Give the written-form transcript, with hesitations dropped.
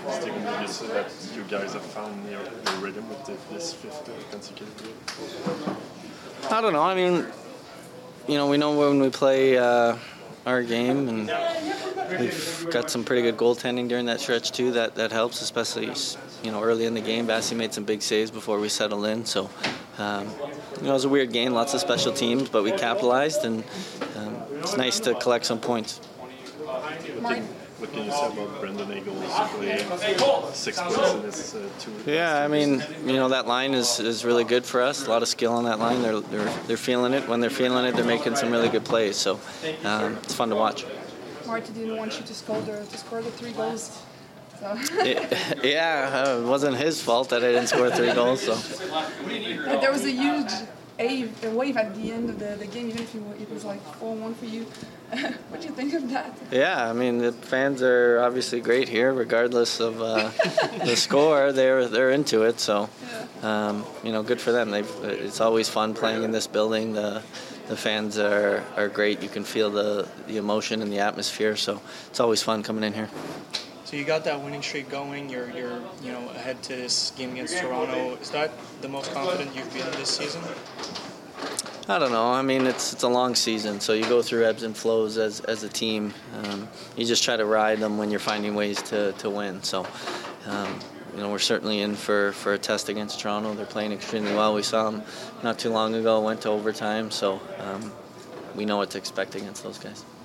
Steven, did you say that you guys have found your rhythm with this fifth consecutive game? I don't know. I mean, we know when we play our game, and we've got some pretty good goaltending during that stretch too. That helps, especially early in the game. Bassi made some big saves before we settled in. So it was a weird game, lots of special teams, but we capitalized, and it's nice to collect some points. What can you say about Brendan Eagles playing 6 points in his two? Yeah, I mean, that line is really good for us. A lot of skill on that line. They're feeling it. When they're feeling it, they're making some really good plays. So it's fun to watch. Marty didn't want you to score the 3 goals. So. It wasn't his fault that I didn't score 3 goals. So. But there was a huge wave at the end of the game, even if it was like 4-1 for you. What do you think of that? Yeah, I mean, the fans are obviously great here, regardless of the score. They're into it, so good for them. It's always fun playing in this building. The fans are great. You can feel the emotion and the atmosphere, so it's always fun coming in here. So you got that winning streak going. You're ahead to this game against Toronto. Is that the most confident you've been this season? I don't know. I mean, it's a long season, so you go through ebbs and flows as a team. You just try to ride them when you're finding ways to win. So, we're certainly in for a test against Toronto. They're playing extremely well. We saw them not too long ago, went to overtime, so we know what to expect against those guys.